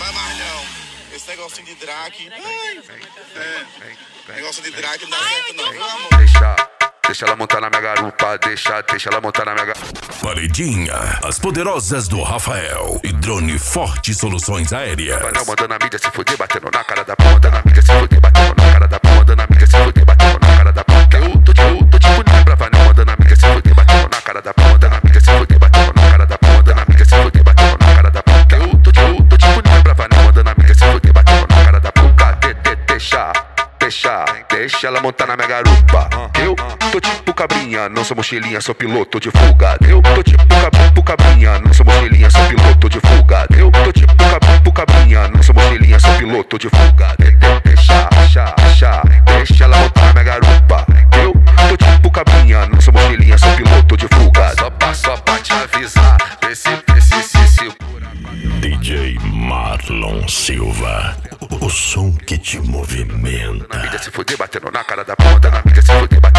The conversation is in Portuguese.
dá mais não. Esse negocinho de drag. Negócio de drag não dá certo não, meu amor. Deixa ela montar na minha garupa, deixa ela montar na minha garupa. Paredinha, as poderosas do Rafael e Drone Forte Soluções Aéreas. Vai não, mandando a mídia se fuder, batendo na cara da p***, mandando a mídia se fuder, batendo na cara da p***, mandando a mídia se fuder, batendo na cara da p***. Eu tô tipo ninguém pra vai não, mandando a mídia se fuder, batendo na cara da p***, mandando a mídia se fuder, batendo na cara da p***, mandando a mídia se fuder, batendo na cara da p***. Eu tô tipo ninguém pra vai não, mandando a mídia se fuder, batendo na cara da p***. Deixa ela montar na minha garupa. Eu tô tipo cabrinha, não sou mochilinha, sou piloto de fuga. Eu tô tipo cabrinha, não sou mochilinha, sou piloto de fuga. Eu tô tipo cabrinha, não sou mochilinha, sou piloto de fuga. Deixa ela montar na minha garupa. Eu tô tipo cabrinha, não sou mochilinha, sou piloto de fuga. Só pra te avisar, esse DJ Marlon Silva, o som que te movimenta. na mídia se fuder, batendo na cara da p***, na mídia se fuder,